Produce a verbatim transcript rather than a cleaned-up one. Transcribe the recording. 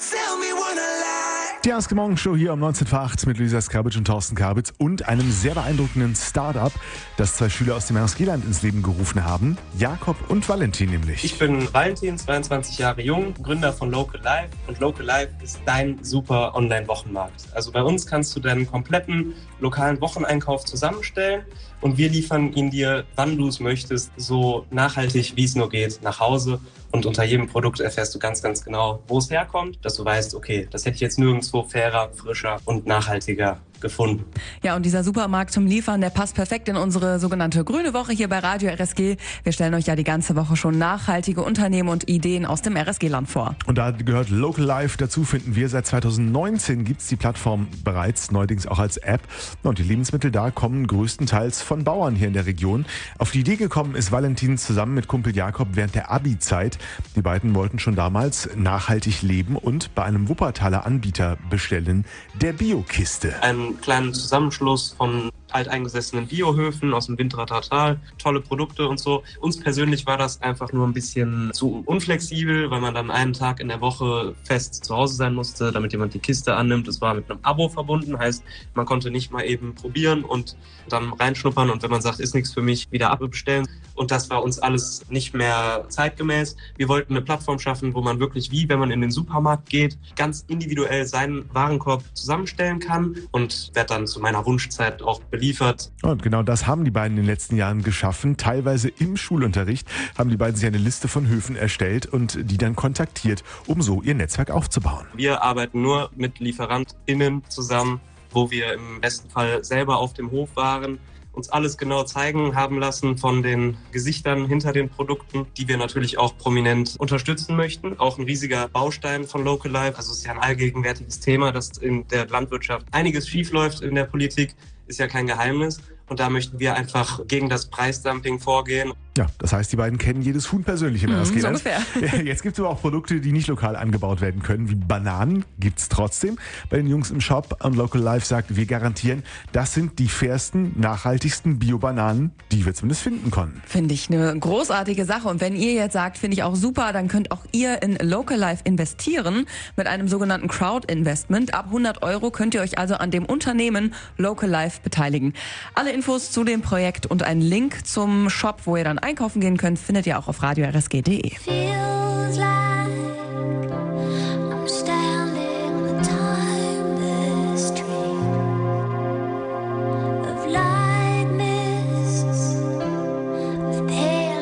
Die Ask Morgen Show hier um neunzehn vor acht mit Luisa Skarbitsch und Thorsten Karbitz und einem sehr beeindruckenden Start-up, das zwei Schüler aus dem R S G-Land ins Leben gerufen haben. Jakob und Valentin nämlich. Ich bin Valentin, zweiundzwanzig Jahre jung, Gründer von Local Life. Und Local Life ist dein super Online-Wochenmarkt. Also bei uns kannst du deinen kompletten lokalen Wocheneinkauf zusammenstellen und wir liefern ihn dir, wann du es möchtest, so nachhaltig wie es nur geht, nach Hause. Und unter jedem Produkt erfährst du ganz, ganz genau, wo es herkommt, dass du weißt, okay, das hätte ich jetzt nirgendwo fairer, frischer und nachhaltiger gefunden. Ja, und dieser Supermarkt zum Liefern, der passt perfekt in unsere sogenannte Grüne Woche hier bei Radio R S G. Wir stellen euch ja die ganze Woche schon nachhaltige Unternehmen und Ideen aus dem R S G-Land vor. Und da gehört Local Life dazu, finden wir. Seit zweitausendneunzehn gibt es die Plattform bereits, neuerdings auch als App. Und die Lebensmittel da kommen größtenteils von Bauern hier in der Region. Auf die Idee gekommen ist Valentin zusammen mit Kumpel Jakob während der Abi-Zeit. Die beiden wollten schon damals nachhaltig leben und bei einem Wuppertaler Anbieter bestellen, der Bio-Kiste. Ein kleinen Zusammenschluss von alteingesessenen Biohöfen aus dem Winterrather Tal, tolle Produkte und so. Uns persönlich war das einfach nur ein bisschen zu unflexibel, weil man dann einen Tag in der Woche fest zu Hause sein musste, damit jemand die Kiste annimmt. Es war mit einem Abo verbunden, heißt, man konnte nicht mal eben probieren und dann reinschnuppern und wenn man sagt, ist nichts für mich, wieder abbestellen. Und das war uns alles nicht mehr zeitgemäß. Wir wollten eine Plattform schaffen, wo man wirklich, wie wenn man in den Supermarkt geht, ganz individuell seinen Warenkorb zusammenstellen kann und wird dann zu meiner Wunschzeit auch beliefert. Und genau das haben die beiden in den letzten Jahren geschaffen. Teilweise im Schulunterricht haben die beiden sich eine Liste von Höfen erstellt und die dann kontaktiert, um so ihr Netzwerk aufzubauen. Wir arbeiten nur mit LieferantInnen zusammen, wo wir im besten Fall selber auf dem Hof waren, uns alles genau zeigen haben lassen von den Gesichtern hinter den Produkten, die wir natürlich auch prominent unterstützen möchten. Auch ein riesiger Baustein von Local Life. Also es ist ja ein allgegenwärtiges Thema, dass in der Landwirtschaft einiges schiefläuft in der Politik, ist ja kein Geheimnis. Und da möchten wir einfach gegen das Preisdumping vorgehen. Ja, das heißt, die beiden kennen jedes Huhn persönlich im Mhm, R S G. so ungefähr. Jetzt gibt es aber auch Produkte, die nicht lokal angebaut werden können, wie Bananen gibt's trotzdem. Bei den Jungs im Shop und Local Life sagt, wir garantieren, das sind die fairsten, nachhaltigsten Bio-Bananen, die wir zumindest finden konnten. Finde ich eine großartige Sache. Und wenn ihr jetzt sagt, finde ich auch super, dann könnt auch ihr in Local Life investieren mit einem sogenannten Crowd-Investment. Ab hundert Euro könnt ihr euch also an dem Unternehmen Local Life beteiligen. Alle Infos zu dem Projekt und einen Link zum Shop, wo ihr dann einkaufen gehen könnt, findet ihr auch auf radio r s g punkt d e.